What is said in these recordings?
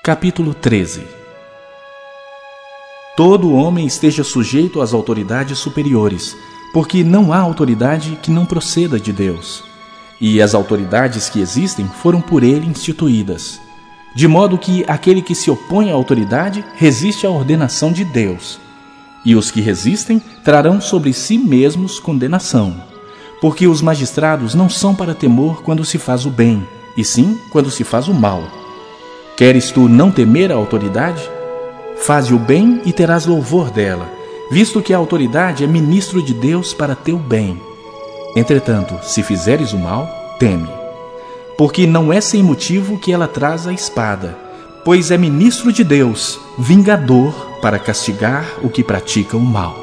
Capítulo 13. Todo homem esteja sujeito às autoridades superiores, porque não há autoridade que não proceda de Deus. E as autoridades que existem foram por ele instituídas. De modo que aquele que se opõe à autoridade resiste à ordenação de Deus. E os que resistem trarão sobre si mesmos condenação. Porque os magistrados não são para temor quando se faz o bem, e sim quando se faz o mal. Queres tu não temer a autoridade? Faze o bem e terás louvor dela, visto que a autoridade é ministro de Deus para teu bem. Entretanto, se fizeres o mal, teme. Porque não é sem motivo que ela traz a espada, pois é ministro de Deus, vingador para castigar o que pratica o mal.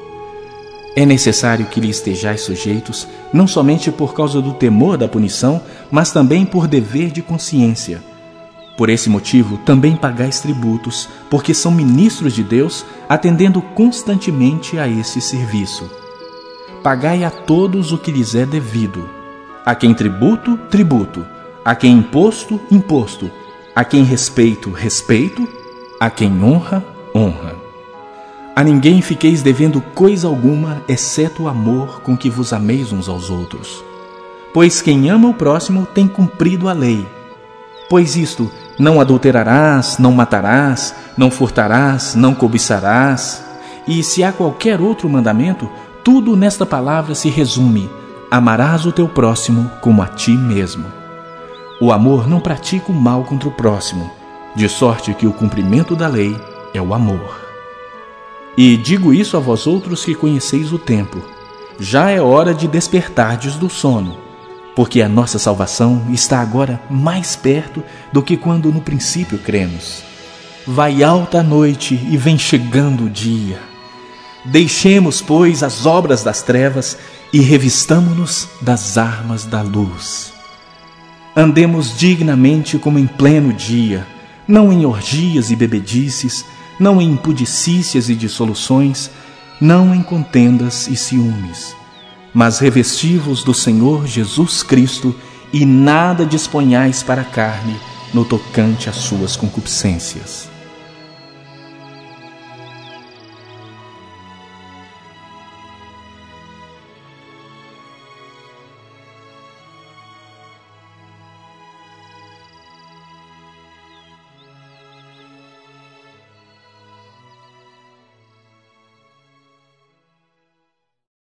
É necessário que lhe estejais sujeitos, não somente por causa do temor da punição, mas também por dever de consciência. Por esse motivo, também pagais tributos, porque são ministros de Deus, atendendo constantemente a esse serviço. Pagai a todos o que lhes é devido. A quem tributo, tributo. A quem imposto, imposto. A quem respeito, respeito. A quem honra, honra. A ninguém fiqueis devendo coisa alguma, exceto o amor com que vos ameis uns aos outros. Pois quem ama o próximo tem cumprido a lei. Pois isto, não adulterarás, não matarás, não furtarás, não cobiçarás. E se há qualquer outro mandamento, tudo nesta palavra se resume: amarás o teu próximo como a ti mesmo. O amor não pratica o mal contra o próximo, de sorte que o cumprimento da lei é o amor. E digo isso a vós outros que conheceis o tempo. Já é hora de despertardes do sono, porque a nossa salvação está agora mais perto do que quando no princípio cremos. Vai alta a noite e vem chegando o dia. Deixemos, pois, as obras das trevas e revistamo-nos das armas da luz. Andemos dignamente como em pleno dia, não em orgias e bebedices, não em impudicícias e dissoluções, não em contendas e ciúmes. Mas revesti-vos do Senhor Jesus Cristo e nada disponhais para a carne no tocante às suas concupiscências.